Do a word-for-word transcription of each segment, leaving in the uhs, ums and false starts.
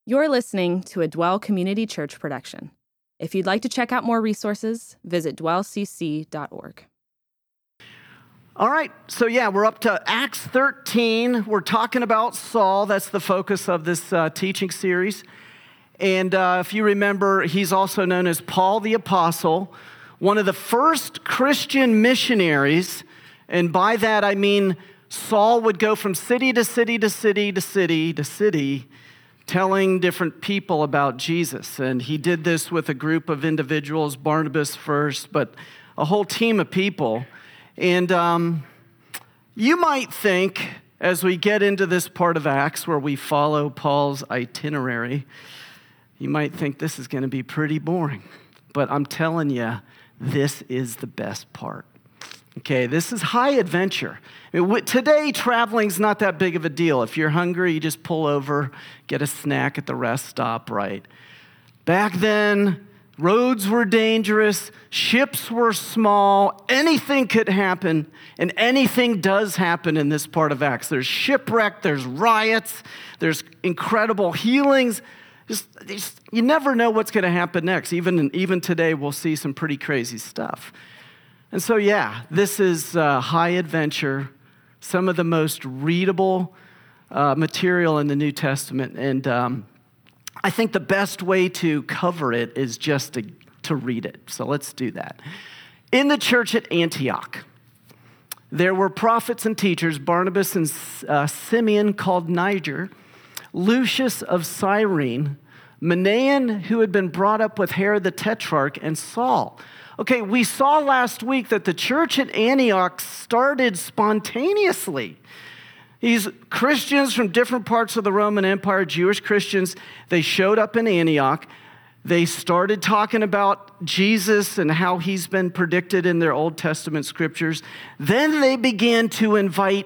You're listening to a Dwell Community Church production. If you'd like to check out more resources, visit dwell c c dot org. All right, so yeah, we're up to Acts thirteen. We're talking about Saul. That's the focus of this uh, teaching series. And uh, if you remember, he's also known as Paul the Apostle, one of the first Christian missionaries. And by that, I mean Saul would go from city to city to city to city to city, telling different people about Jesus. And he did this with a group of individuals, Barnabas first, but a whole team of people. And um, you might think, as we get into this part of Acts where we follow Paul's itinerary, you might think this is going to be pretty boring. But I'm telling you, this is the best part. Okay, this is high adventure. I mean, today, traveling's not that big of a deal. If you're hungry, you just pull over, get a snack at the rest stop, right? Back then, roads were dangerous, ships were small, anything could happen, and anything does happen in this part of Acts. There's shipwreck, there's riots, there's incredible healings. Just, just you never know what's going to happen next. Even, even today, we'll see some pretty crazy stuff. And so, yeah, this is uh, high adventure, some of the most readable uh, material in the New Testament. And um, I think the best way to cover it is just to, to read it. So let's do that. In the church at Antioch, there were prophets and teachers, Barnabas and uh, Simeon called Niger, Lucius of Cyrene, Manaen, who had been brought up with Herod the Tetrarch, and Saul. Okay, we saw last week that the church at Antioch started spontaneously. These Christians from different parts of the Roman Empire, Jewish Christians, they showed up in Antioch. They started talking about Jesus and how he's been predicted in their Old Testament scriptures. Then they began to invite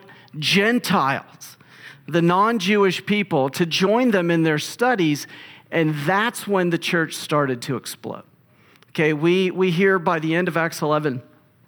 Gentiles, the non-Jewish people, to join them in their studies, and that's when the church started to explode. Okay, we, we hear by the end of Acts eleven,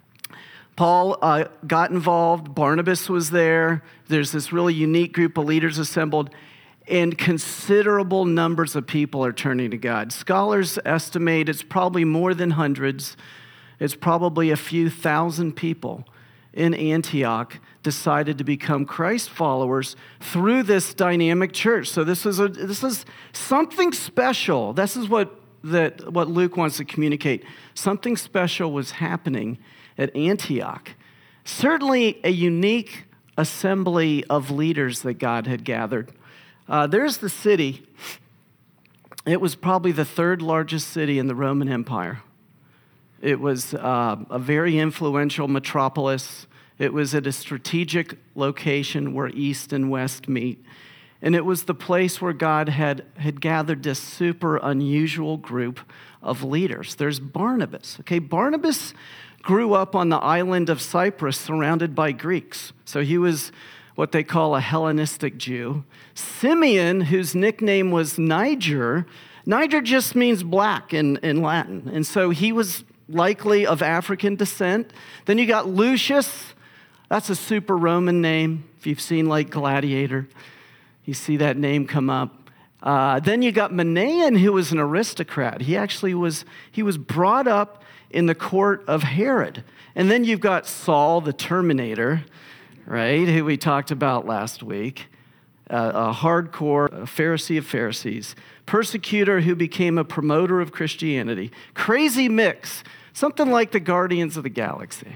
Paul uh, got involved, Barnabas was there, there's this really unique group of leaders assembled, and considerable numbers of people are turning to God. Scholars estimate it's probably more than hundreds. It's probably a few thousand people in Antioch decided to become Christ followers through this dynamic church. So this is a this is something special. This is what that what Luke wants to communicate. Something special was happening at Antioch. Certainly a unique assembly of leaders that God had gathered. Uh, there's the city. It was probably the third largest city in the Roman Empire. It was uh, a very influential metropolis. It was at a strategic location where East and West meet. And it was the place where God had, had gathered this super unusual group of leaders. There's Barnabas. Okay, Barnabas grew up on the island of Cyprus surrounded by Greeks. So he was what they call a Hellenistic Jew. Simeon, whose nickname was Niger, Niger just means black in, in Latin. And so he was likely of African descent. Then you got Lucius. That's a super Roman name. If you've seen like Gladiator, you see that name come up. Uh, then you got Manaen, who was an aristocrat. He actually was, he was brought up in the court of Herod. And then you've got Saul, the Terminator, right, who we talked about last week. Uh, a hardcore Pharisee of Pharisees. Persecutor who became a promoter of Christianity. Crazy mix. Something like the Guardians of the Galaxy.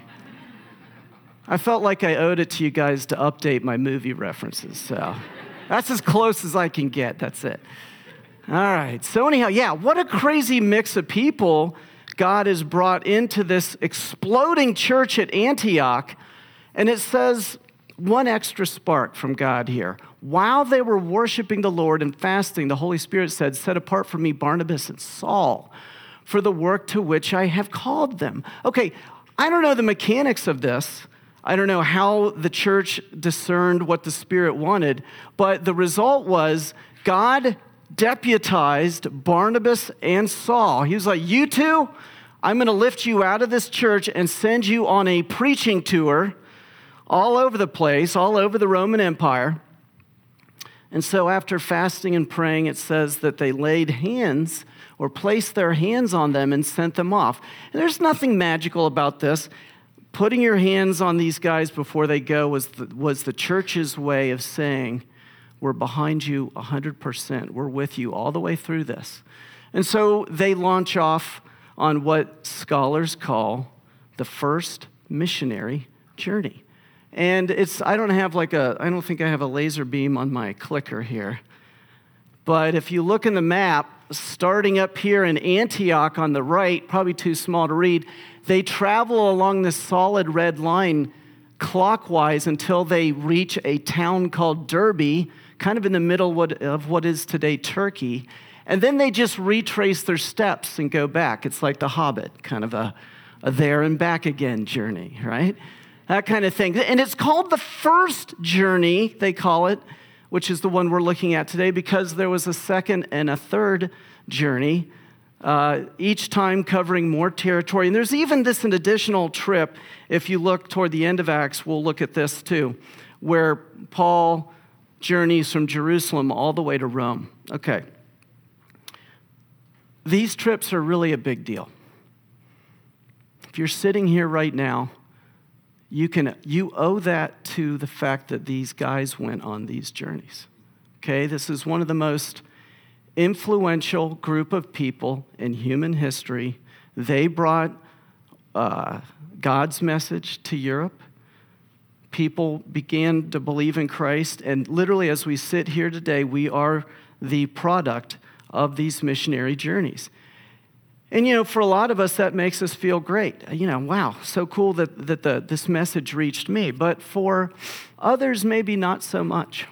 I felt like I owed it to you guys to update my movie references, so that's as close as I can get. That's it. All right. So anyhow, yeah, what a crazy mix of people God has brought into this exploding church at Antioch. And it says one extra spark from God here. While they were worshiping the Lord and fasting, the Holy Spirit said, "Set apart for me Barnabas and Saul for the work to which I have called them." Okay, I don't know the mechanics of this. I don't know how the church discerned what the Spirit wanted, but the result was God deputized Barnabas and Saul. He was like, "You two, I'm going to lift you out of this church and send you on a preaching tour all over the place, all over the Roman Empire. And so after fasting and praying, it says that they laid hands or placed their hands on them and sent them off. And there's nothing magical about this. Putting your hands on these guys before they go was the, was the church's way of saying, we're behind you one hundred percent. We're with you all the way through this. And so they launch off on what scholars call the first missionary journey. And it's, I don't have like a, I don't think I have a laser beam on my clicker here. But if you look in the map, starting up here in Antioch on the right, probably too small to read, they travel along this solid red line clockwise until they reach a town called Derbe, kind of in the middle of what is today Turkey. And then they just retrace their steps and go back. It's like The Hobbit, kind of a, a there and back again journey, right? That kind of thing. And it's called the first journey, they call it, which is the one we're looking at today, because there was a second and a third journey, uh, each time covering more territory. And there's even this an additional trip. If you look toward the end of Acts, we'll look at this too, where Paul journeys from Jerusalem all the way to Rome. Okay. These trips are really a big deal. If you're sitting here right now, you can you owe that to the fact that these guys went on these journeys. Okay, this is one of the most influential group of people in human history. They brought uh, God's message to Europe. People began to believe in Christ, and literally as we sit here today, we are the product of these missionary journeys. And, you know, for a lot of us, that makes us feel great. You know, wow, so cool that, that the, this message reached me. But for others, maybe not so much.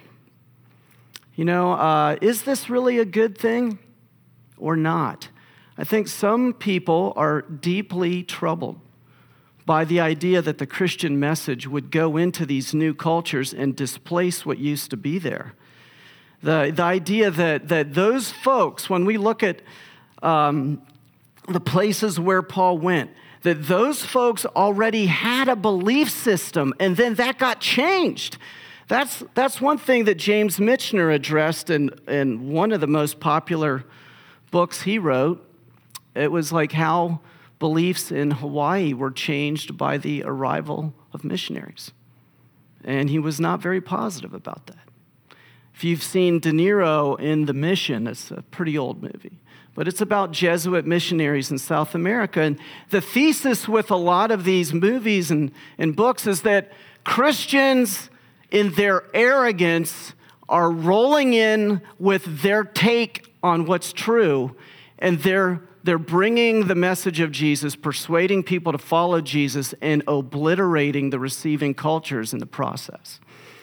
You know, uh, is this really a good thing or not? I think some people are deeply troubled by the idea that the Christian message would go into these new cultures and displace what used to be there. The, the idea that, that those folks, when we look at um, the places where Paul went, that those folks already had a belief system, and then that got changed. That's, that's one thing that James Michener addressed in, in one of the most popular books he wrote. It was like how beliefs in Hawaii were changed by the arrival of missionaries. And he was not very positive about that. If you've seen De Niro in The Mission, it's a pretty old movie, but it's about Jesuit missionaries in South America. And the thesis with a lot of these movies and, and books is that Christians, in their arrogance, are rolling in with their take on what's true, and they're they're bringing the message of Jesus, persuading people to follow Jesus, and obliterating the receiving cultures in the process.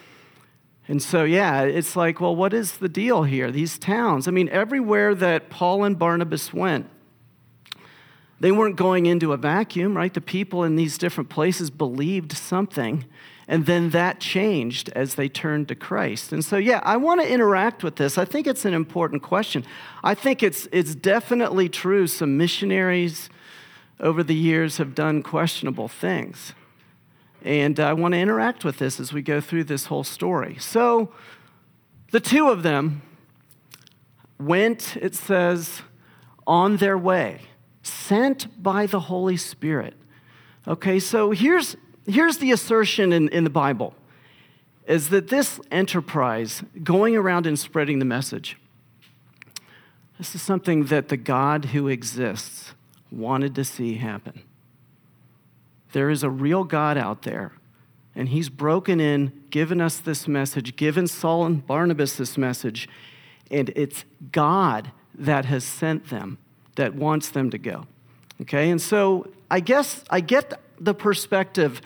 And so, yeah, it's like, well, what is the deal here? These towns, I mean, everywhere that Paul and Barnabas went, they weren't going into a vacuum, right? The people in these different places believed something, and then that changed as they turned to Christ. And so, yeah, I want to interact with this. I think it's an important question. I think it's it's definitely true some missionaries over the years have done questionable things. And I want to interact with this as we go through this whole story. So the two of them went, it says, on their way, sent by the Holy Spirit. Okay, so here's, here's the assertion in, in the Bible, is that this enterprise, going around and spreading the message, this is something that the God who exists wanted to see happen. There is a real God out there, and he's broken in, given us this message, given Saul and Barnabas this message, and it's God that has sent them, that wants them to go. Okay, and so I guess I get the perspective.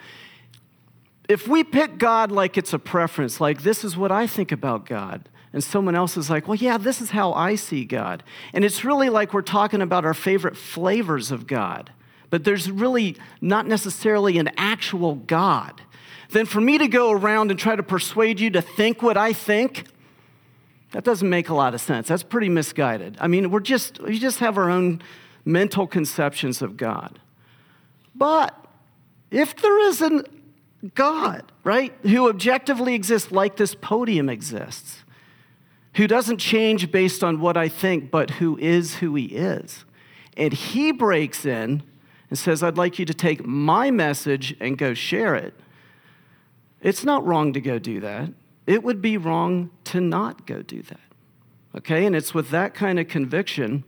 If we pick God like it's a preference, like this is what I think about God, and someone else is like, well, yeah, this is how I see God. And it's really like we're talking about our favorite flavors of God. But there's really not necessarily an actual God. Then for me to go around and try to persuade you to think what I think, that doesn't make a lot of sense. That's pretty misguided. I mean, we're just, we just have our own mental conceptions of God. But if there is a God, right, who objectively exists like this podium exists, who doesn't change based on what I think, but who is who he is. And he breaks in and says, I'd like you to take my message and go share it. It's not wrong to go do that. It would be wrong to not go do that. Okay, and it's with that kind of conviction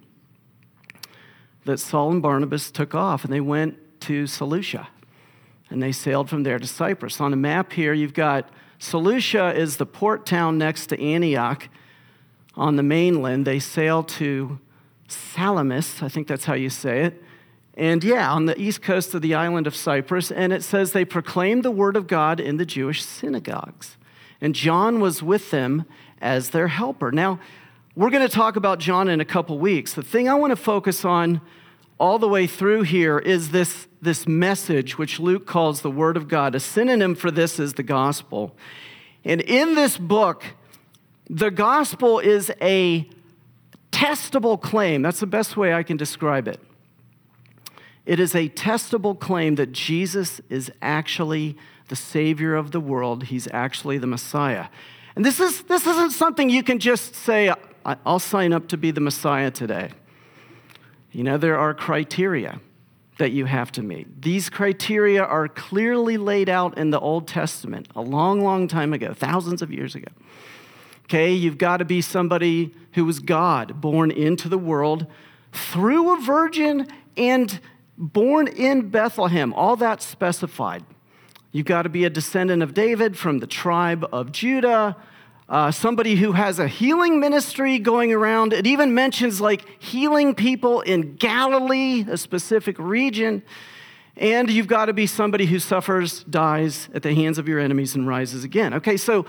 that Saul and Barnabas took off, and they went to Seleucia, and they sailed from there to Cyprus. On the map here, you've got Seleucia is the port town next to Antioch on the mainland. They sail to Salamis, I think that's how you say it, and yeah, on the east coast of the island of Cyprus, and it says they proclaimed the word of God in the Jewish synagogues, and John was with them as their helper. Now, we're going to talk about John in a couple weeks. The thing I want to focus on all the way through here is this, this message, which Luke calls the Word of God. A synonym for this is the gospel. And in this book, the gospel is a testable claim. That's the best way I can describe it. It is a testable claim that Jesus is actually the Savior of the world. He's actually the Messiah. And this is this isn't something you can just say, I'll sign up to be the Messiah today. You know, there are criteria that you have to meet. These criteria are clearly laid out in the Old Testament a long, long time ago, thousands of years ago. Okay, you've got to be somebody who was God, born into the world through a virgin and born in Bethlehem. All that's specified. You've got to be a descendant of David from the tribe of Judah, uh, somebody who has a healing ministry going around. It even mentions like healing people in Galilee, a specific region. And you've got to be somebody who suffers, dies at the hands of your enemies, and rises again. Okay, so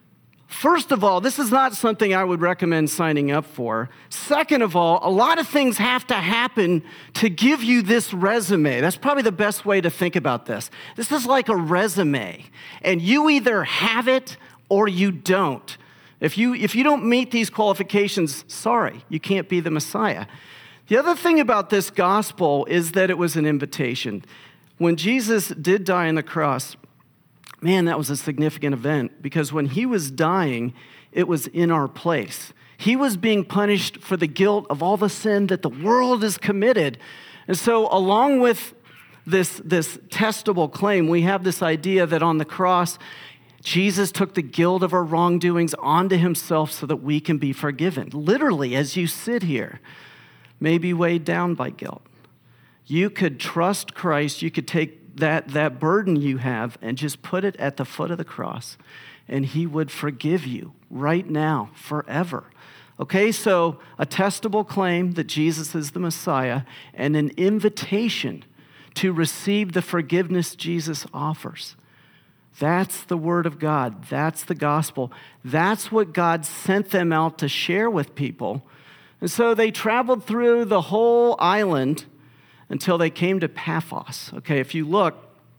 first of all, this is not something I would recommend signing up for. Second of all, a lot of things have to happen to give you this resume. That's probably the best way to think about this. This is like a resume, and you either have it or you don't. If you, if you don't meet these qualifications, sorry, you can't be the Messiah. The other thing about this gospel is that it was an invitation. When Jesus did die on the cross, man, that was a significant event, because when he was dying, it was in our place. He was being punished for the guilt of all the sin that the world has committed. And so along with this, this testable claim, we have this idea that on the cross, Jesus took the guilt of our wrongdoings onto himself so that we can be forgiven. Literally, as you sit here, maybe weighed down by guilt, you could trust Christ. You could take that, that burden you have and just put it at the foot of the cross, and he would forgive you right now, forever. Okay, so a testable claim that Jesus is the Messiah, and an invitation to receive the forgiveness Jesus offers. That's the Word of God. That's the gospel. That's what God sent them out to share with people. And so they traveled through the whole island until they came to Paphos. Okay, if you look,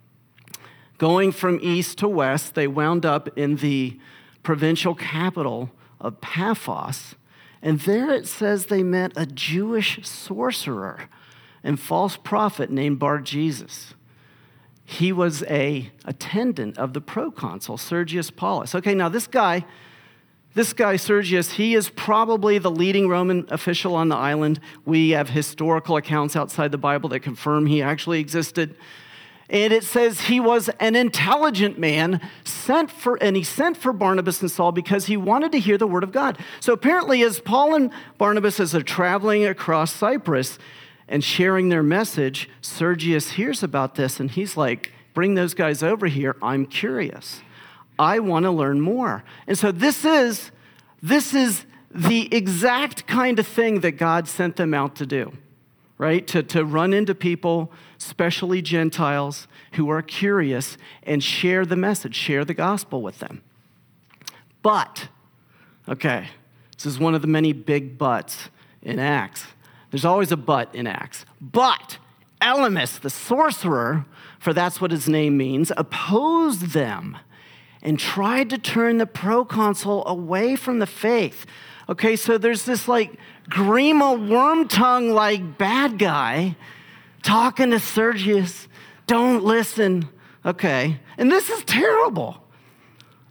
going from east to west, they wound up in the provincial capital of Paphos. And there it says they met a Jewish sorcerer and false prophet named Bar-Jesus. He was a attendant of the proconsul, Sergius Paulus. Okay, now this guy, this guy Sergius, he is probably the leading Roman official on the island. We have historical accounts outside the Bible that confirm he actually existed. And it says he was an intelligent man sent for, and he sent for Barnabas and Saul because he wanted to hear the word of God. So apparently, as Paul and Barnabas, as they're traveling across Cyprus and sharing their message, Sergius hears about this, and he's like, bring those guys over here. I'm curious. I want to learn more. And so this is, this is the exact kind of thing that God sent them out to do, right? To, to run into people, especially Gentiles, who are curious, and share the message, share the gospel with them. But, okay, this is one of the many big buts in Acts. There's always a but in Acts. But Elymas, the sorcerer, for that's what his name means, opposed them and tried to turn the proconsul away from the faith. Okay, so there's this like Grima worm-tongue like bad guy talking to Sergius. Don't listen. Okay, and this is terrible.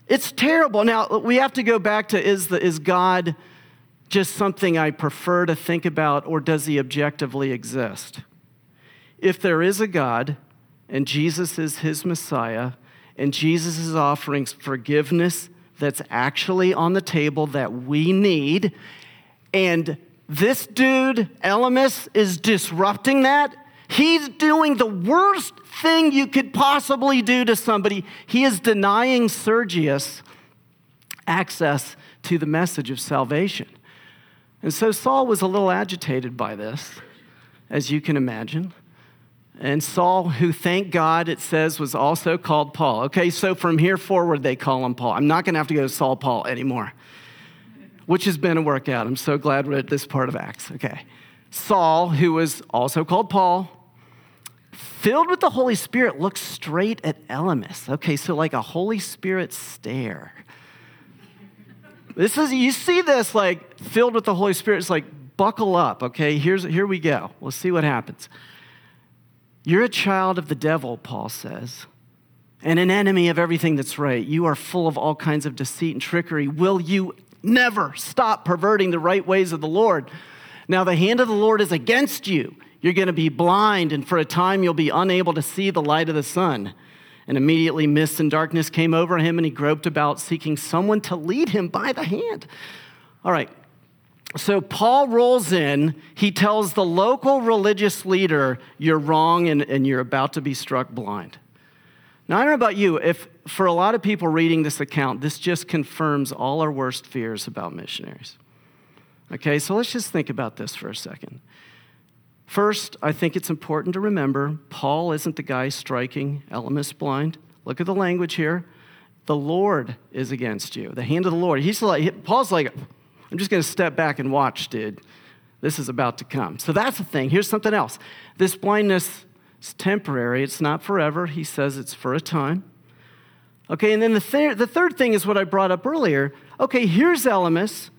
It's terrible. Now, we have to go back to, is, the, is God just something I prefer to think about, or does he objectively exist? If there is a God, and Jesus is his Messiah, and Jesus is offering forgiveness that's actually on the table that we need, and this dude, Elymas, is disrupting that, he's doing the worst thing you could possibly do to somebody. He is denying Sergius access to the message of salvation. And so Saul was a little agitated by this, as you can imagine. And Saul, who, thank God, it says, was also called Paul. Okay, so from here forward, they call him Paul. I'm not going to have to go to Saul Paul anymore, which has been a workout. I'm so glad we're at this part of Acts. Okay. Saul, who was also called Paul, filled with the Holy Spirit, looks straight at Elymas. Okay, so like a Holy Spirit stare. This is, you see this, like, filled with the Holy Spirit. It's like, buckle up, okay? Here's, here we go. We'll see what happens. You're a child of the devil, Paul says, and an enemy of everything that's right. You are full of all kinds of deceit and trickery. Will you never stop perverting the right ways of the Lord? Now, the hand of the Lord is against you. You're going to be blind, and for a time you'll be unable to see the light of the sun. And immediately mist and darkness came over him, and he groped about, seeking someone to lead him by the hand. All right, so Paul rolls in. He tells the local religious leader, you're wrong, and, and you're about to be struck blind. Now, I don't know about you. If for a lot of people reading this account, this just confirms all our worst fears about missionaries. Okay, so let's just think about this for a second. First, I think it's important to remember, Paul isn't the guy striking Elymas blind. Look at the language here. The Lord is against you. The hand of the Lord. He's like, Paul's like, I'm just going to step back and watch, dude. This is about to come. So that's the thing. Here's something else. This blindness is temporary. It's not forever. He says it's for a time. Okay, and then the, th- the third thing is what I brought up earlier. Okay, here's Elymas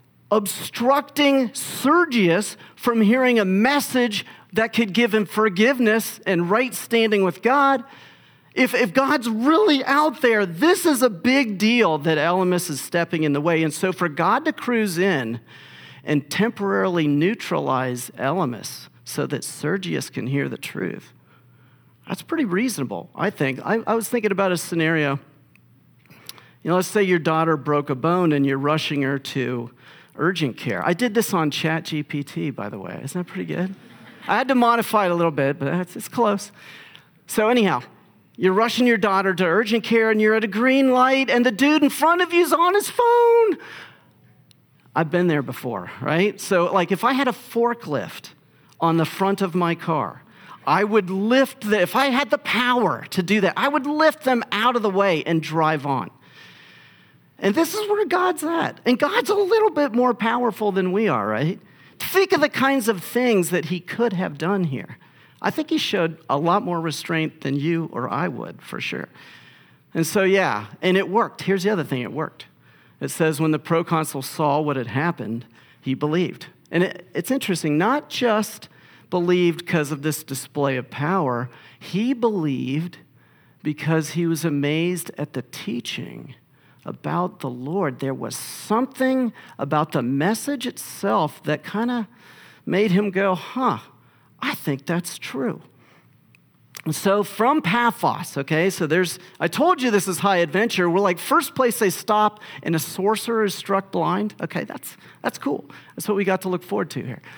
obstructing Sergius from hearing a message that could give him forgiveness and right standing with God. If, if God's really out there, this is a big deal that Elymas is stepping in the way. And so for God to cruise in and temporarily neutralize Elymas so that Sergius can hear the truth, that's pretty reasonable, I think. I, I was thinking about a scenario. You know, let's say your daughter broke a bone and you're rushing her to urgent care. I did this on ChatGPT, by the way. Isn't that pretty good? I had to modify it a little bit, but it's, it's close. So anyhow, you're rushing your daughter to urgent care and you're at a green light and the dude in front of you's on his phone. I've been there before, right? So like if I had a forklift on the front of my car, I would lift the, if I had the power to do that, I would lift them out of the way and drive on. And this is where God's at. And God's a little bit more powerful than we are, right? Think of the kinds of things that he could have done here. I think he showed a lot more restraint than you or I would, for sure. And so, yeah, and it worked. Here's the other thing, it worked. It says when the proconsul saw what had happened, he believed. And it, it's interesting, not just believed because of this display of power, he believed because he was amazed at the teaching about the Lord. There was something about the message itself that kind of made him go, huh, I think that's true. And so from Paphos, okay, so there's, I told you this is high adventure. We're like, first place they stop and a sorcerer is struck blind. Okay, that's that's cool. That's what we got to look forward to here.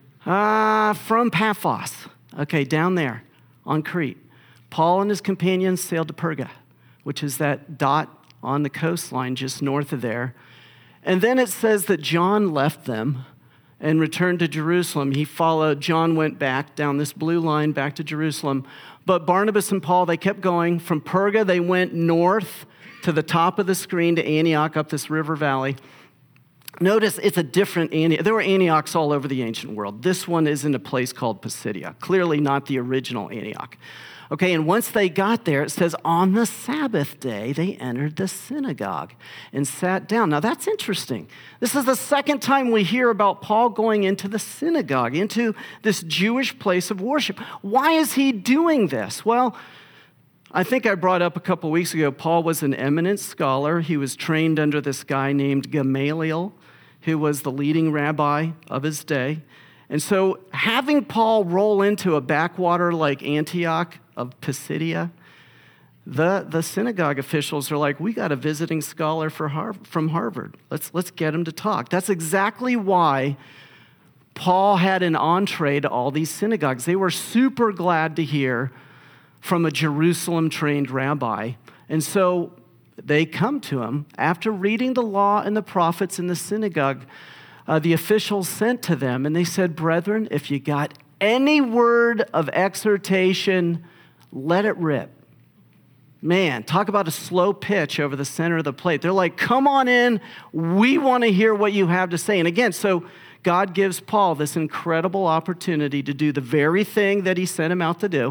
Uh, from Paphos, okay, down there on Crete, Paul and his companions sailed to Perga, which is that dot on the coastline just north of there. And then it says that John left them and returned to Jerusalem. He followed, John went back down this blue line back to Jerusalem. But Barnabas and Paul, they kept going. From Perga, they went north to the top of the screen to Antioch up this river valley. Notice it's a different Antioch. There were Antiochs all over the ancient world. This one is in a place called Pisidia, clearly not the original Antioch. Okay, and once they got there, it says on the Sabbath day, they entered the synagogue and sat down. Now, that's interesting. This is the second time we hear about Paul going into the synagogue, into this Jewish place of worship. Why is he doing this? Well, I think I brought up a couple weeks ago, Paul was an eminent scholar. He was trained under this guy named Gamaliel, who was the leading rabbi of his day. And so having Paul roll into a backwater like Antioch of Pisidia, the, the synagogue officials are like, we got a visiting scholar for Har- from Harvard. Let's, let's get him to talk. That's exactly why Paul had an entree to all these synagogues. They were super glad to hear from a Jerusalem-trained rabbi. And so they come to him. After reading the law and the prophets in the synagogue, uh, the officials sent to them, and they said, brethren, if you got any word of exhortation, let it rip. Man, talk about a slow pitch over the center of the plate. They're like, come on in. We want to hear what you have to say. And again, so God gives Paul this incredible opportunity to do the very thing that he sent him out to do.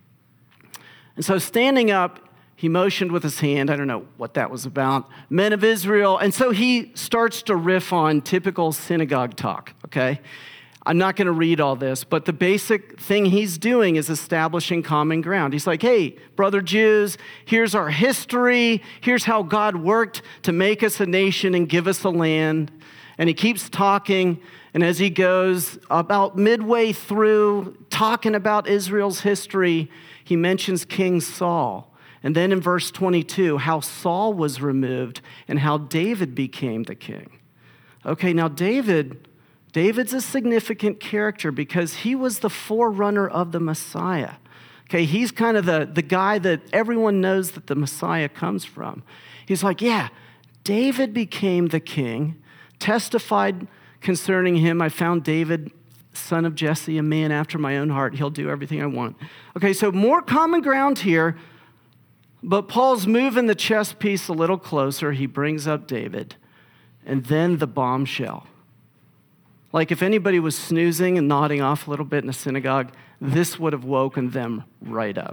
And so standing up, he motioned with his hand. I don't know what that was about. Men of Israel. And so he starts to riff on typical synagogue talk, okay? I'm not going to read all this, but the basic thing he's doing is establishing common ground. He's like, hey, brother Jews, here's our history. Here's how God worked to make us a nation and give us a land. And he keeps talking. And as he goes about midway through talking about Israel's history, he mentions King Saul. And then in verse twenty-two, how Saul was removed and how David became the king. Okay, now David, David's a significant character because he was the forerunner of the Messiah. Okay, he's kind of the, the guy that everyone knows that the Messiah comes from. He's like, yeah, David became the king, testified concerning him, I found David, son of Jesse, a man after my own heart. He'll do everything I want. Okay, so more common ground here, but Paul's moving the chess piece a little closer. He brings up David, and then the bombshell. Like if anybody was snoozing and nodding off a little bit in a synagogue, this would have woken them right up.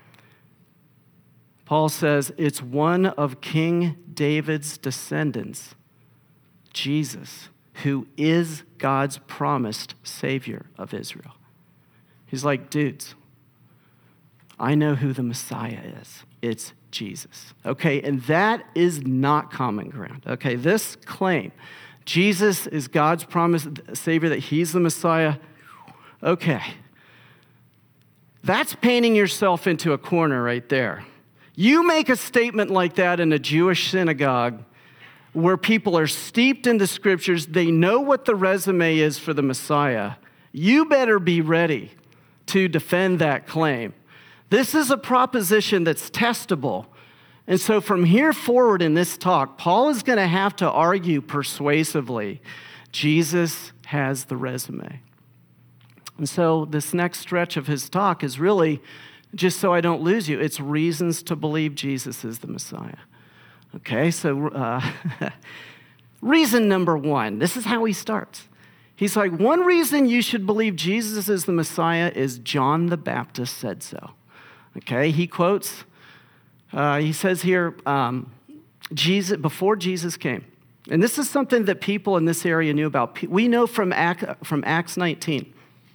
Paul says it's one of King David's descendants, Jesus, who is God's promised Savior of Israel. He's like, dudes, I know who the Messiah is. It's Jesus. Okay, and that is not common ground. Okay, this claim, Jesus is God's promised Savior, that he's the Messiah. Okay, that's painting yourself into a corner right there. You make a statement like that in a Jewish synagogue where people are steeped in the scriptures, they know what the resume is for the Messiah, you better be ready to defend that claim. This is a proposition that's testable. And so from here forward in this talk, Paul is going to have to argue persuasively, Jesus has the resume. And so this next stretch of his talk is really, just so I don't lose you, it's reasons to believe Jesus is the Messiah. Okay, so uh, reason number one, this is how he starts. He's like, one reason you should believe Jesus is the Messiah is John the Baptist said so. Okay, he quotes, uh, he says here, um, Jesus before Jesus came. And this is something that people in this area knew about. We know from, Act, from Acts nineteen.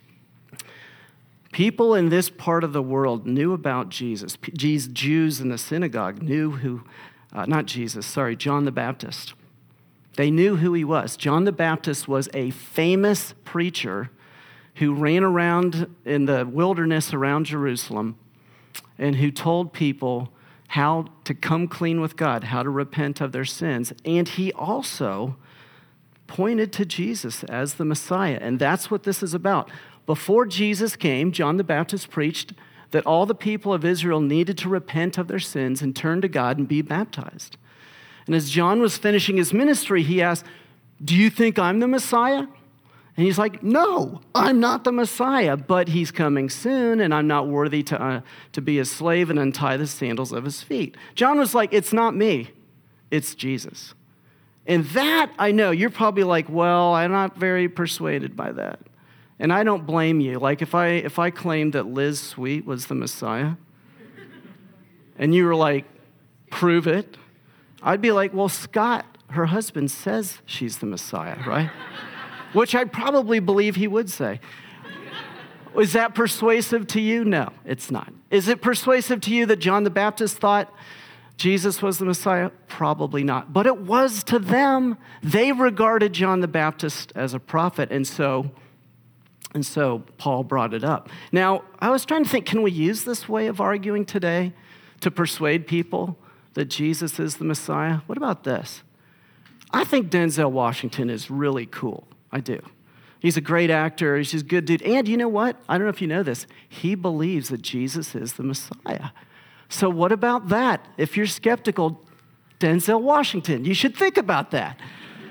People in this part of the world knew about Jesus. Jews in the synagogue knew who Uh, not Jesus, sorry, John the Baptist. They knew who he was. John the Baptist was a famous preacher who ran around in the wilderness around Jerusalem and who told people how to come clean with God, how to repent of their sins. And he also pointed to Jesus as the Messiah. And that's what this is about. Before Jesus came, John the Baptist preached that all the people of Israel needed to repent of their sins and turn to God and be baptized. And as John was finishing his ministry, he asked, do you think I'm the Messiah? And he's like, no, I'm not the Messiah, but he's coming soon, and I'm not worthy to, uh, to be a slave and untie the sandals of his feet. John was like, it's not me, it's Jesus. And that, I know, you're probably like, well, I'm not very persuaded by that. And I don't blame you. Like if I if I claimed that Liz Sweet was the Messiah, and you were like, prove it, I'd be like, well, Scott, her husband, says she's the Messiah, right? Which I probably believe he would say. Is that persuasive to you? No, it's not. Is it persuasive to you that John the Baptist thought Jesus was the Messiah? Probably not. But it was to them. They regarded John the Baptist as a prophet, and so, and so Paul brought it up. Now, I was trying to think, can we use this way of arguing today to persuade people that Jesus is the Messiah? What about this? I think Denzel Washington is really cool. I do. He's a great actor. He's just a good dude. And you know what? I don't know if you know this. He believes that Jesus is the Messiah. So what about that? If you're skeptical, Denzel Washington, you should think about that.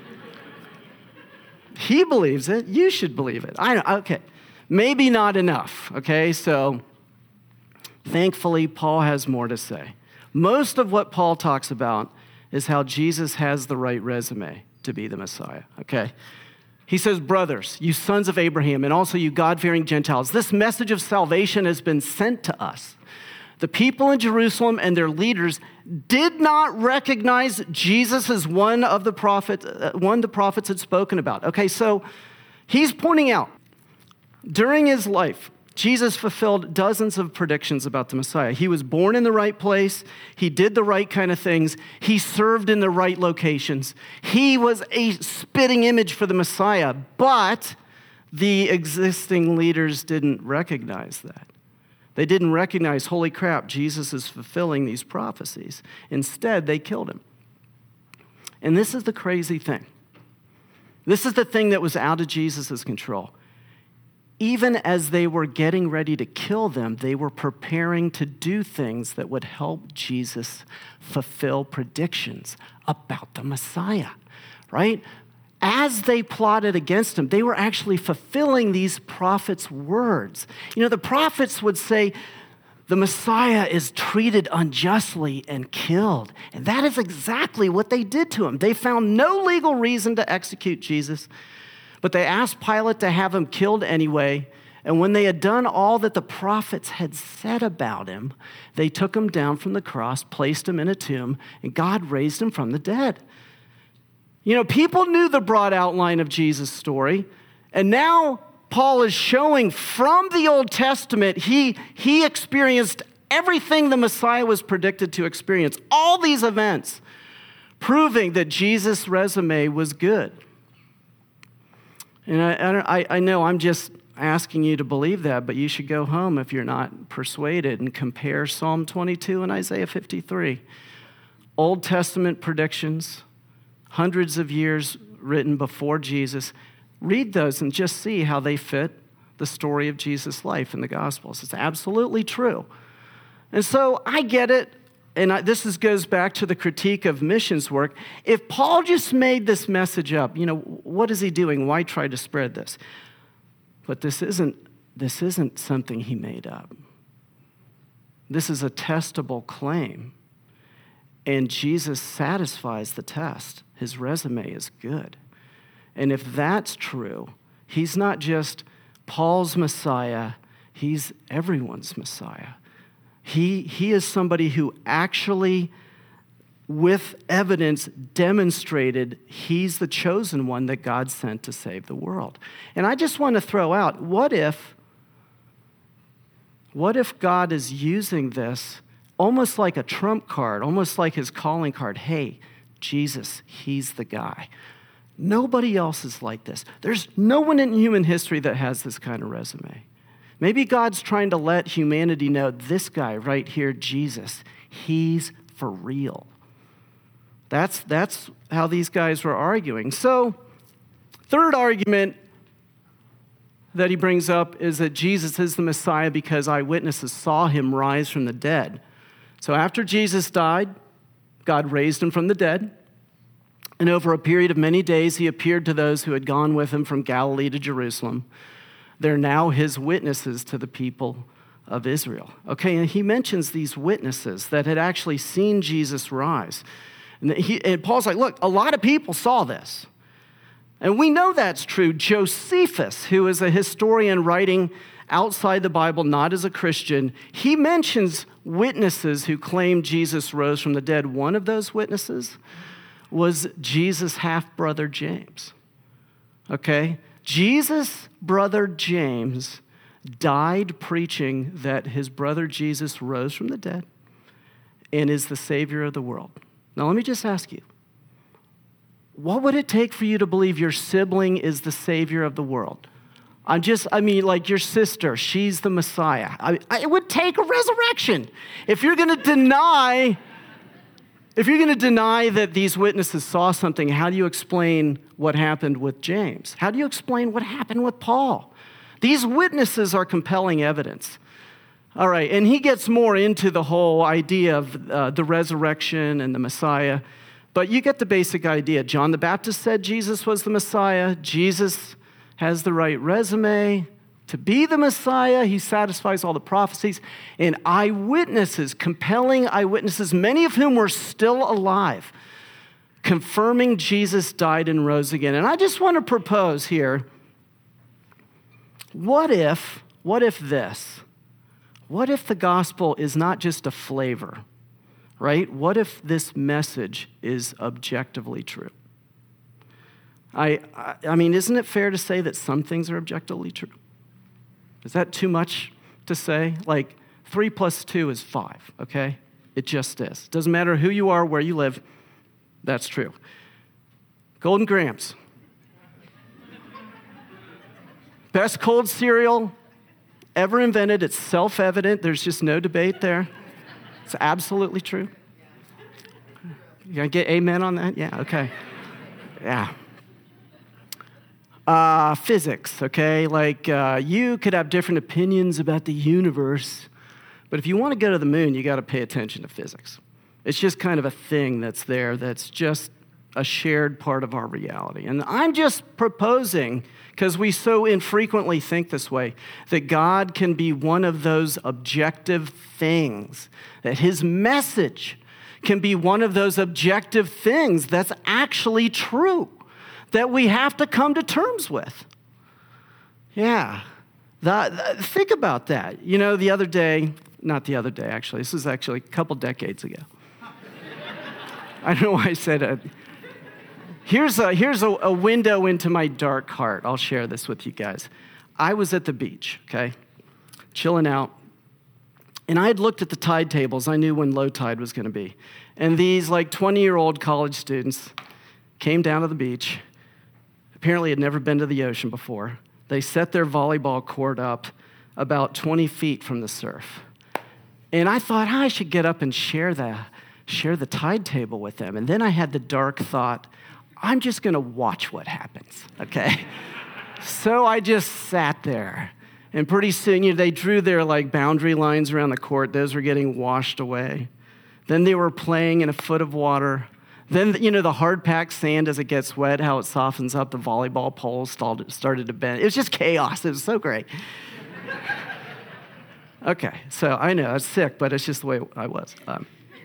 He believes it. You should believe it. I know. Okay. Maybe not enough. Okay. So thankfully, Paul has more to say. Most of what Paul talks about is how Jesus has the right resume to be the Messiah. Okay. He says, brothers, you sons of Abraham, and also you God-fearing Gentiles, this message of salvation has been sent to us. The people in Jerusalem and their leaders did not recognize Jesus as one of the prophets, uh, one the prophets had spoken about. Okay, so he's pointing out, during his life, Jesus fulfilled dozens of predictions about the Messiah. He was born in the right place. He did the right kind of things. He served in the right locations. He was a spitting image for the Messiah, but the existing leaders didn't recognize that. They didn't recognize, holy crap, Jesus is fulfilling these prophecies. Instead, they killed him. And this is the crazy thing. This is the thing that was out of Jesus' control. Even as they were getting ready to kill them, they were preparing to do things that would help Jesus fulfill predictions about the Messiah, right? As they plotted against him, they were actually fulfilling these prophets' words. You know, the prophets would say, the Messiah is treated unjustly and killed. And that is exactly what they did to him. They found no legal reason to execute Jesus, but they asked Pilate to have him killed anyway. And when they had done all that the prophets had said about him, they took him down from the cross, placed him in a tomb, and God raised him from the dead. You know, people knew the broad outline of Jesus' story, and now Paul is showing from the Old Testament, he, he experienced everything the Messiah was predicted to experience, all these events, proving that Jesus' resume was good. And I, I, I know I'm just asking you to believe that, but you should go home if you're not persuaded and compare Psalm twenty-two and Isaiah fifty-three. Old Testament predictions, hundreds of years written before Jesus. Read those and just see how they fit the story of Jesus' life in the Gospels. It's absolutely true. And so I get it. And I, this is, goes back to the critique of missions work. If Paul just made this message up, you know, what is he doing? Why try to spread this? But this isn't, this isn't something he made up. This is a testable claim. And Jesus satisfies the test. His resume is good. And if that's true, he's not just Paul's Messiah, he's everyone's Messiah. He, he is somebody who actually, with evidence, demonstrated he's the chosen one that God sent to save the world. And I just want to throw out, what if, what if God is using this almost like a trump card, almost like his calling card? Hey, Jesus, he's the guy. Nobody else is like this. There's no one in human history that has this kind of resume. Maybe God's trying to let humanity know this guy right here, Jesus, he's for real. That's, that's how these guys were arguing. So, third argument that he brings up is that Jesus is the Messiah because eyewitnesses saw him rise from the dead. So after Jesus died, God raised him from the dead. And over a period of many days, he appeared to those who had gone with him from Galilee to Jerusalem. They're now his witnesses to the people of Israel. Okay, and he mentions these witnesses that had actually seen Jesus rise. And, he, and Paul's like, look, a lot of people saw this. And we know that's true. Josephus, who is a historian writing outside the Bible, not as a Christian, he mentions witnesses who claim Jesus rose from the dead. One of those witnesses was Jesus' half-brother James. Okay? Jesus' brother James died preaching that his brother Jesus rose from the dead and is the Savior of the world. Now, let me just ask you, what would it take for you to believe your sibling is the Savior of the world? I'm just, I mean, like your sister, she's the Messiah. I, I, it would take a resurrection. If you're going to deny, if you're going to deny that these witnesses saw something, how do you explain what happened with James? How do you explain what happened with Paul? These witnesses are compelling evidence. All right, and he gets more into the whole idea of uh, the resurrection and the Messiah, but you get the basic idea. John the Baptist said Jesus was the Messiah. Jesus has the right resume to be the Messiah. He satisfies all the prophecies. And eyewitnesses, compelling eyewitnesses, many of whom were still alive, confirming Jesus died and rose again. And I just want to propose here, what if, what if this? What if the gospel is not just a flavor, right? What if this message is objectively true? I, I, I mean, isn't it fair to say that some things are objectively true? Is that too much to say? Like, three plus two is five, okay? It just is. Doesn't matter who you are, where you live, that's true. Golden Grahams. Best cold cereal ever invented. It's self-evident. There's just no debate there. It's absolutely true. You gonna get amen on that? Yeah, okay. Yeah. Uh, physics, okay? Like, uh, you could have different opinions about the universe, but if you want to go to the moon, you got to pay attention to physics. It's just kind of a thing that's there that's just a shared part of our reality. And I'm just proposing, because we so infrequently think this way, that God can be one of those objective things, that his message can be one of those objective things that's actually true, that we have to come to terms with. Yeah. That, that, think about that. You know, the other day, not the other day, actually. This was actually a couple decades ago. I don't know why I said it. Here's a, here's a, a window into my dark heart. I'll share this with you guys. I was at the beach, okay, chilling out. And I had looked at the tide tables. I knew when low tide was going to be. And these, like, twenty-year-old college students came down to the beach. Apparently had never been to the ocean before. They set their volleyball court up about twenty feet from the surf. And I thought, oh, I should get up and share the, share the tide table with them. And then I had the dark thought, I'm just going to watch what happens, okay? So I just sat there. And pretty soon, you know, they drew their, like, boundary lines around the court. Those were getting washed away. Then they were playing in a foot of water. Then, you know, the hard-packed sand, as it gets wet, how it softens up, the volleyball poles started to bend. It was just chaos. It was so great. Okay, so I know, it's sick, but it's just the way I was. Um,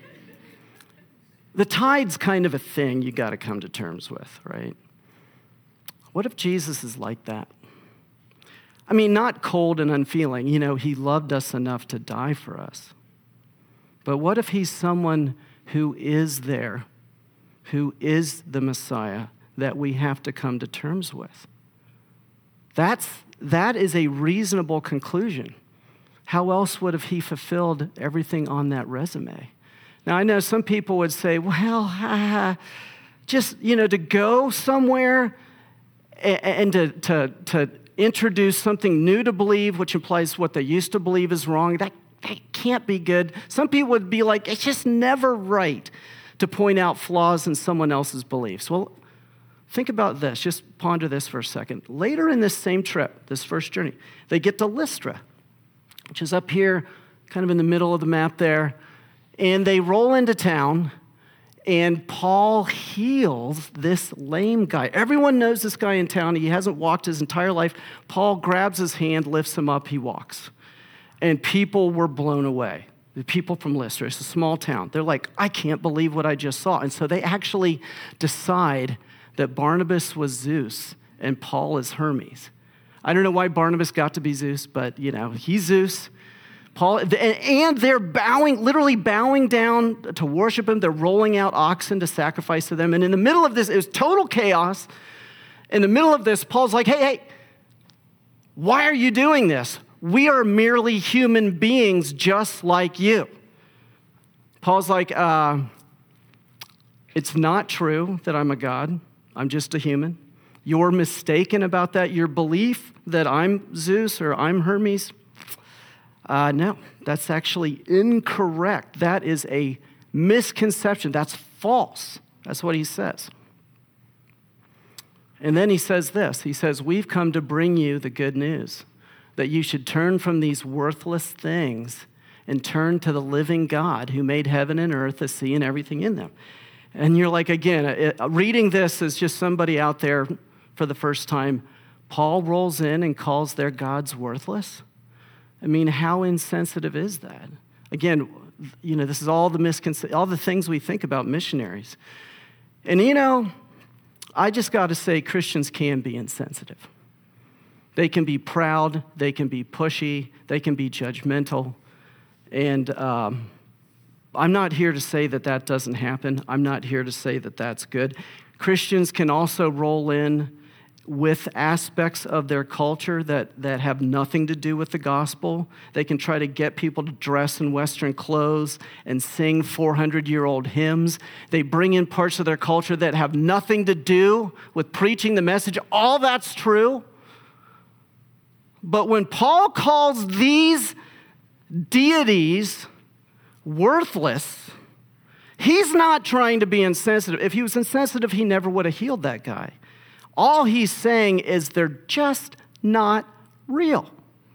the tide's kind of a thing you got to come to terms with, right? What if Jesus is like that? I mean, not cold and unfeeling. You know, he loved us enough to die for us. But what if he's someone who is there, who is the Messiah that we have to come to terms with? That's, that is a reasonable conclusion. How else would have he fulfilled everything on that resume? Now, I know some people would say, well, uh, just, you know, to go somewhere and, and to, to, to introduce something new to believe, which implies what they used to believe is wrong, that, that can't be good. Some people would be like, it's just never right to point out flaws in someone else's beliefs. Well, think about this. Just ponder this for a second. Later in this same trip, this first journey, they get to Lystra, which is up here, kind of in the middle of the map there. And they roll into town, and Paul heals this lame guy. Everyone knows this guy in town. He hasn't walked his entire life. Paul grabs his hand, lifts him up, he walks. And people were blown away. The people from Lystra, it's a small town. They're like, I can't believe what I just saw. And so they actually decide that Barnabas was Zeus and Paul is Hermes. I don't know why Barnabas got to be Zeus, but, you know, he's Zeus. Paul, and they're bowing, literally bowing down to worship him. They're rolling out oxen to sacrifice to them. And in the middle of this, it was total chaos. In the middle of this, Paul's like, hey, hey, why are you doing this? we are merely human beings just like you. Paul's like, uh, it's not true that I'm a god. I'm just a human. You're mistaken about that. Your belief that I'm Zeus or I'm Hermes, uh, no, that's actually incorrect. That is a misconception. That's false. That's what he says. And then he says this. He says, we've come to bring you the good news, that you should turn from these worthless things and turn to the living God who made heaven and earth, the sea, and everything in them. And you're like, again, it, reading this as just somebody out there for the first time, Paul rolls in and calls their gods worthless. I mean, how insensitive is that? Again, you know, this is all the misconce- all the things we think about missionaries. And you know, I just got to say, Christians can be insensitive. They can be proud, they can be pushy, they can be judgmental. And um, I'm not here to say that that doesn't happen. I'm not here to say that that's good. Christians can also roll in with aspects of their culture that, that have nothing to do with the gospel. They can try to get people to dress in Western clothes and sing four hundred year old hymns. They bring in parts of their culture that have nothing to do with preaching the message. All that's true. But when Paul calls these deities worthless, he's not trying to be insensitive. If he was insensitive, he never would have healed that guy. All he's saying is they're just not real.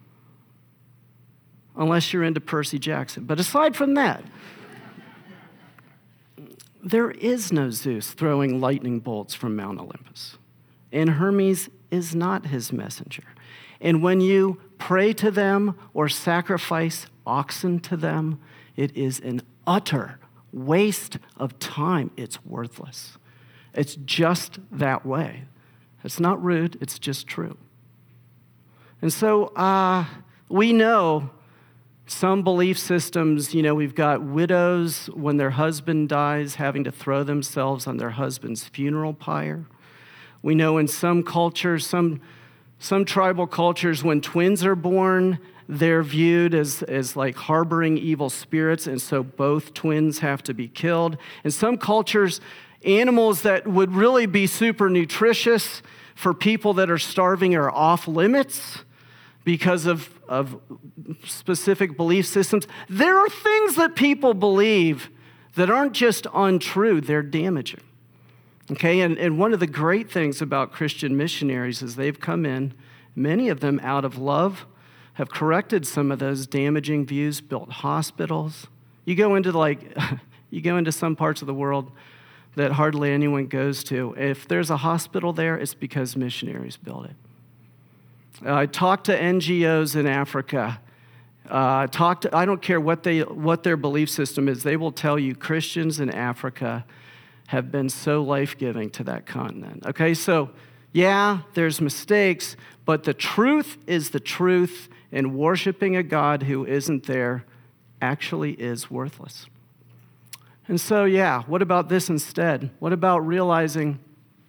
Unless you're into Percy Jackson. But aside from that, there is no Zeus throwing lightning bolts from Mount Olympus. And Hermes is not his messenger. And when you pray to them or sacrifice oxen to them, it is an utter waste of time. It's worthless. It's just that way. It's not rude, it's just true. And so uh, we know some belief systems, you know, we've got widows when their husband dies having to throw themselves on their husband's funeral pyre. We know in some cultures, some, some tribal cultures, when twins are born, they're viewed as, as like harboring evil spirits, and so both twins have to be killed. In some cultures, animals that would really be super nutritious for people that are starving are off limits because of, of specific belief systems. There are things that people believe that aren't just untrue, they're damaging. Okay, and, and one of the great things about Christian missionaries is they've come in, many of them out of love, have corrected some of those damaging views, built hospitals. You go into like, you go into some parts of the world that hardly anyone goes to. If there's a hospital there, it's because missionaries built it. Uh, I talked to N G Os in Africa. Uh, talk to, I don't care what they what their belief system is. They will tell you Christians in Africa have been so life-giving to that continent. Okay, so yeah, there's mistakes, but the truth is the truth, and worshiping a God who isn't there actually is worthless. And so, yeah, what about this instead? What about realizing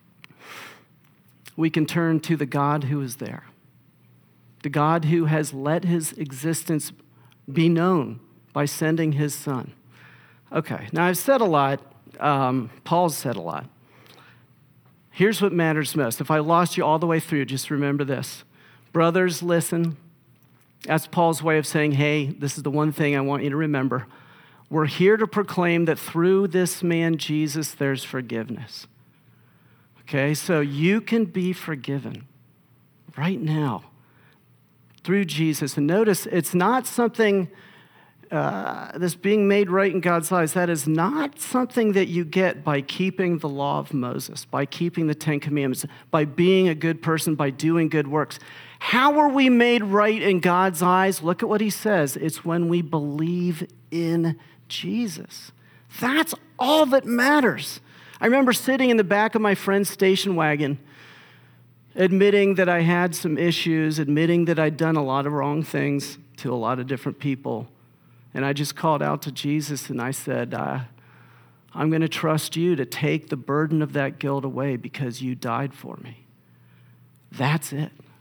we can turn to the God who is there? The God who has let his existence be known by sending his son. Okay, now I've said a lot. Um, Paul's said a lot. Here's what matters most. If I lost you all the way through, just remember this. Brothers, listen. That's Paul's way of saying, hey, this is the one thing I want you to remember. We're here to proclaim that through this man, Jesus, there's forgiveness. Okay, so you can be forgiven right now through Jesus. And notice, it's not something uh, that's being made right in God's eyes. That is not something that you get by keeping the law of Moses, by keeping the Ten Commandments, by being a good person, by doing good works. How are we made right in God's eyes? Look at what he says. It's when we believe in Jesus. That's all that matters. I remember sitting in the back of my friend's station wagon, admitting that I had some issues, admitting that I'd done a lot of wrong things to a lot of different people. And I just called out to Jesus and I said, uh, I'm going to trust you to take the burden of that guilt away because you died for me. That's it.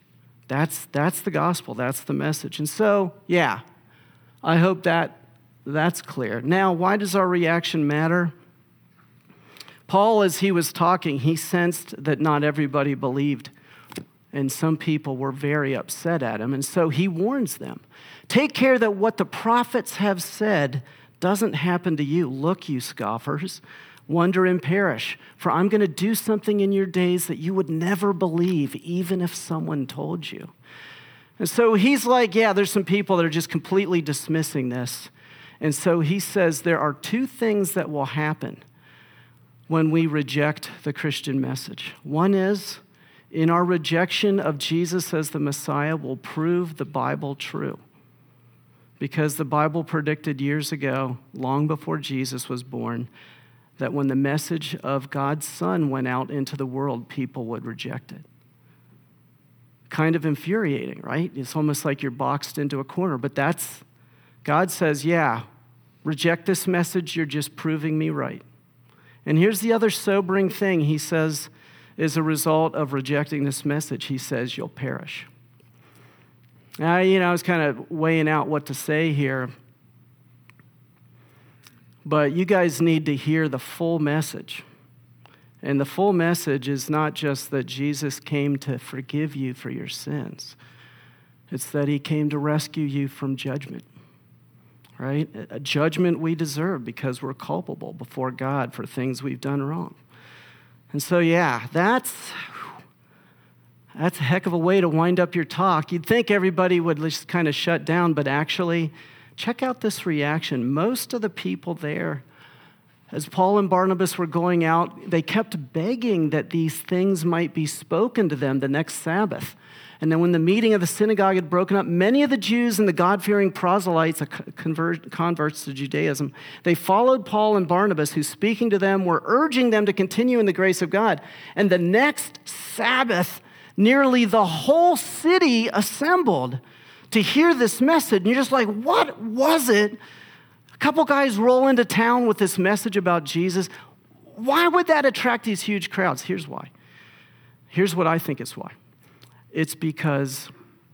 That's, that's the gospel. That's the message. And so, yeah, I hope that that's clear. Now, why does our reaction matter? Paul, as he was talking, he sensed that not everybody believed, and some people were very upset at him. And so he warns them, take care that what the prophets have said doesn't happen to you. Look, you scoffers, wonder and perish, for I'm going to do something in your days that you would never believe, even if someone told you. And so he's like, yeah, there's some people that are just completely dismissing this. And so he says there are two things that will happen when we reject the Christian message. One is, in our rejection of Jesus as the Messiah, will prove the Bible true. Because the Bible predicted years ago, long before Jesus was born, that when the message of God's Son went out into the world, people would reject it. Kind of infuriating, right? It's almost like you're boxed into a corner, but that's, God says, yeah, reject this message, you're just proving me right. And here's the other sobering thing he says is a result of rejecting this message. He says, you'll perish. Now, you know, I was kind of weighing out what to say here, but you guys need to hear the full message. And the full message is not just that Jesus came to forgive you for your sins. It's that he came to rescue you from judgment, right? A judgment we deserve because we're culpable before God for things we've done wrong. And so, yeah, that's, that's a heck of a way to wind up your talk. You'd think everybody would just kind of shut down, but actually, check out this reaction. Most of the people there, as Paul and Barnabas were going out, they kept begging that these things might be spoken to them the next Sabbath. And then when the meeting of the synagogue had broken up, many of the Jews and the God-fearing proselytes, converts to Judaism, they followed Paul and Barnabas, who speaking to them were urging them to continue in the grace of God. And the next Sabbath, nearly the whole city assembled to hear this message. And you're just like, what was it? A couple guys roll into town with this message about Jesus. Why would that attract these huge crowds? Here's why. Here's what I think it's why. It's because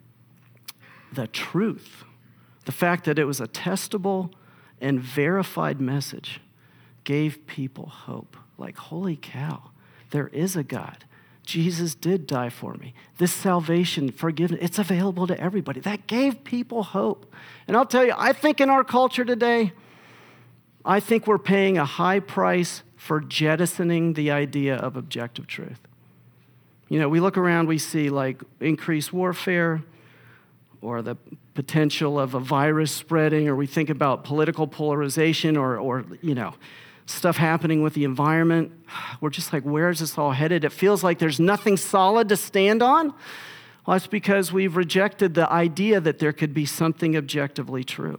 the truth, the fact that it was a testable and verified message, gave people hope. Like, holy cow, there is a God. Jesus did die for me. This salvation, forgiveness, it's available to everybody. That gave people hope. And I'll tell you, I think in our culture today, I think we're paying a high price for jettisoning the idea of objective truth. You know, we look around, we see like increased warfare or the potential of a virus spreading, or we think about political polarization or, or you know, stuff happening with the environment. We're just like, where is this all headed? It feels like there's nothing solid to stand on. Well, that's because we've rejected the idea that there could be something objectively true.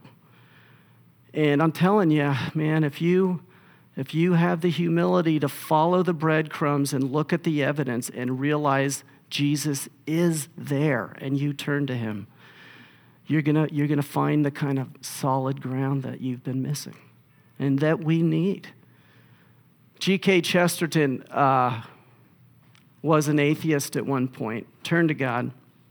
And I'm telling you, man, if you if you have the humility to follow the breadcrumbs and look at the evidence and realize Jesus is there and you turn to him, you're gonna you're gonna find the kind of solid ground that you've been missing and that we need. G K Chesterton uh, was an atheist at one point, turned to God.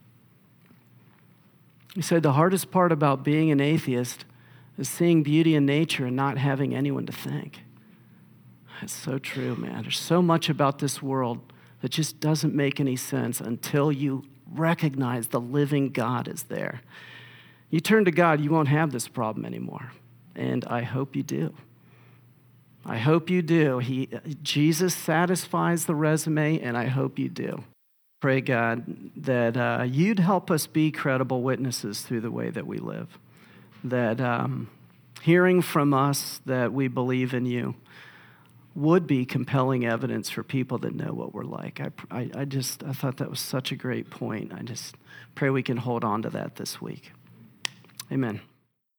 He said, the hardest part about being an atheist is seeing beauty in nature and not having anyone to thank. It's so true, man. There's so much about this world that just doesn't make any sense until you recognize the living God is there. You turn to God, you won't have this problem anymore. And I hope you do. I hope you do. He, Jesus satisfies the resume, and I hope you do. Pray, God, that uh, you'd help us be credible witnesses through the way that we live. That um, hearing from us that we believe in you would be compelling evidence for people that know what we're like. I, I, I just, I thought that was such a great point. I just pray we can hold on to that this week. Amen.